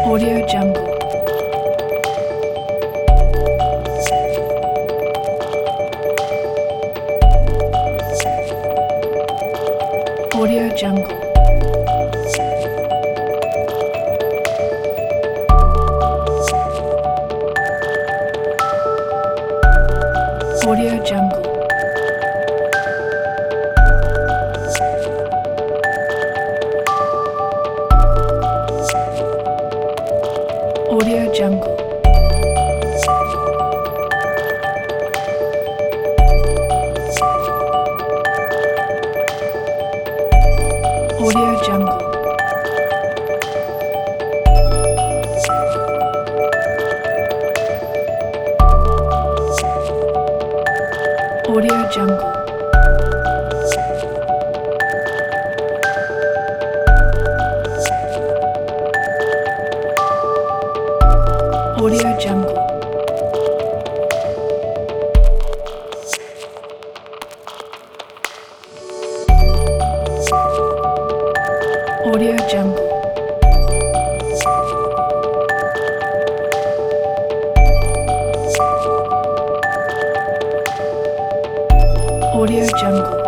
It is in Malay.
Audio Jungle. Audio Jungle. Audio Jungle. Audio Jungle. Audio Jungle. Audio Jungle. Audio Jungle. Audio Jungle. Audio Jungle.